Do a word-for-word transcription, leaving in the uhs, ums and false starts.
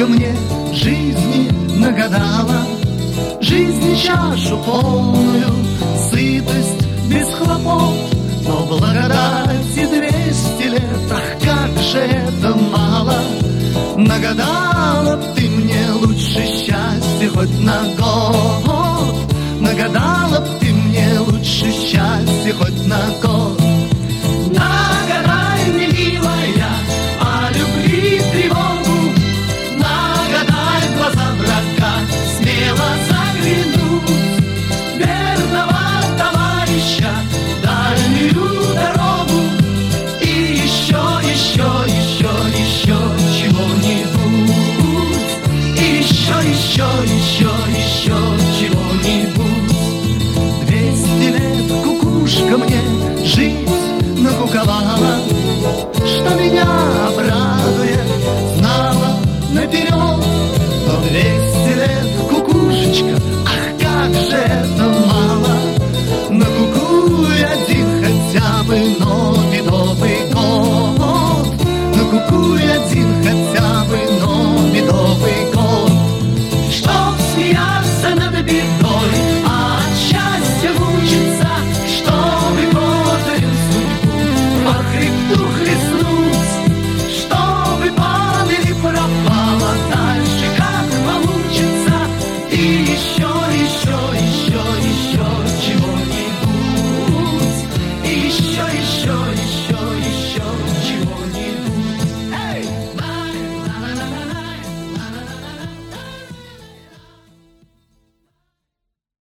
кукушка мне жизни нагадала, жизни чашу полную, сытость без хлопот. Но благодати двести лет, ах, как же это мало. Нагадала б ты мне лучше счастье хоть на год. Нагадала б ты мне лучше счастье хоть на год. Нагадай мне, милая, о любви тревогу. Нагадай в глаза врага, смело заглянуть. Верного товарища, дальнюю дорогу. И еще, еще, еще, еще чего-нибудь. И еще, еще, еще, еще чего-нибудь. Двести лет кукушка мне жить накуковала, что меня обрадует, знала наперед. Но двести лет кукушечка, ах, как же это мало. Накукуй один хотя бы новый Новый год. Накукуй